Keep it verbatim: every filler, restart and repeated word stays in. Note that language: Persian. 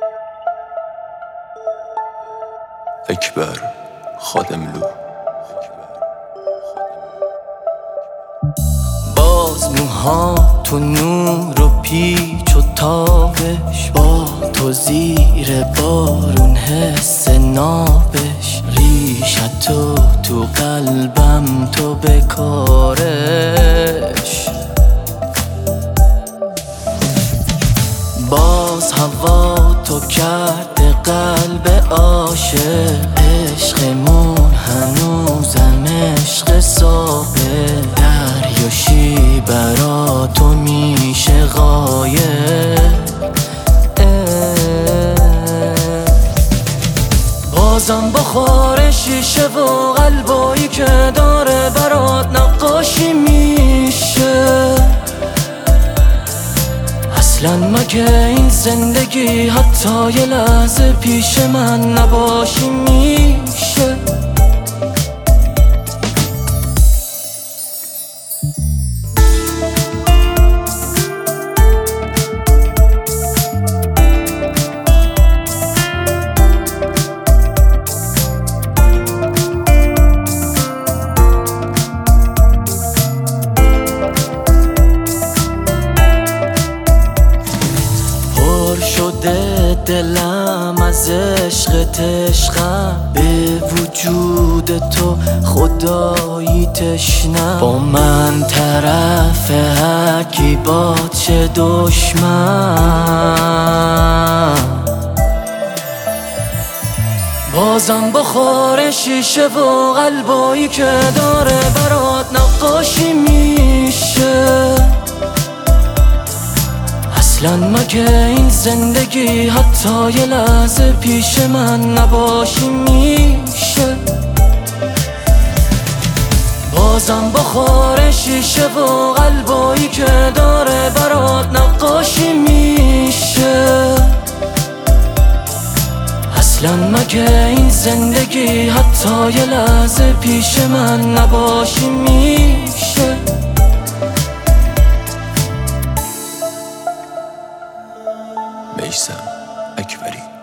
اکبر خادملو. باز موها تو نور و پیچ و تابش، با تو زیر بارون حس نابش، ریشتو تو قلبم تو بکارش. باز هوا تو کرده قلب عاشق، عشقمون هنوزم عشق سابق، دریاشی برا تو میشه غایب. بازم بخور شیشه و قلبایی که داره برات نقاشی میشه. اصلا مگه این زندگی حتی یه لحظه پیش من نباشی میشه؟ دلم از عشقت عشقم، به وجود تو خدایی تشنم. با من طرف هرکی باد چه دشمن. بازم بخور شیشه و قلبایی که داره برات نقاشی میشه. اصلا مگه این زندگی حتی یه لحظه پیش من نباشی میشه؟ بازم بخور شیشه و قلبایی که داره برات نقاشی میشه. اصلا مگه این زندگی حتی یه لحظه پیش من نباشی میشه؟ میثم اکبری.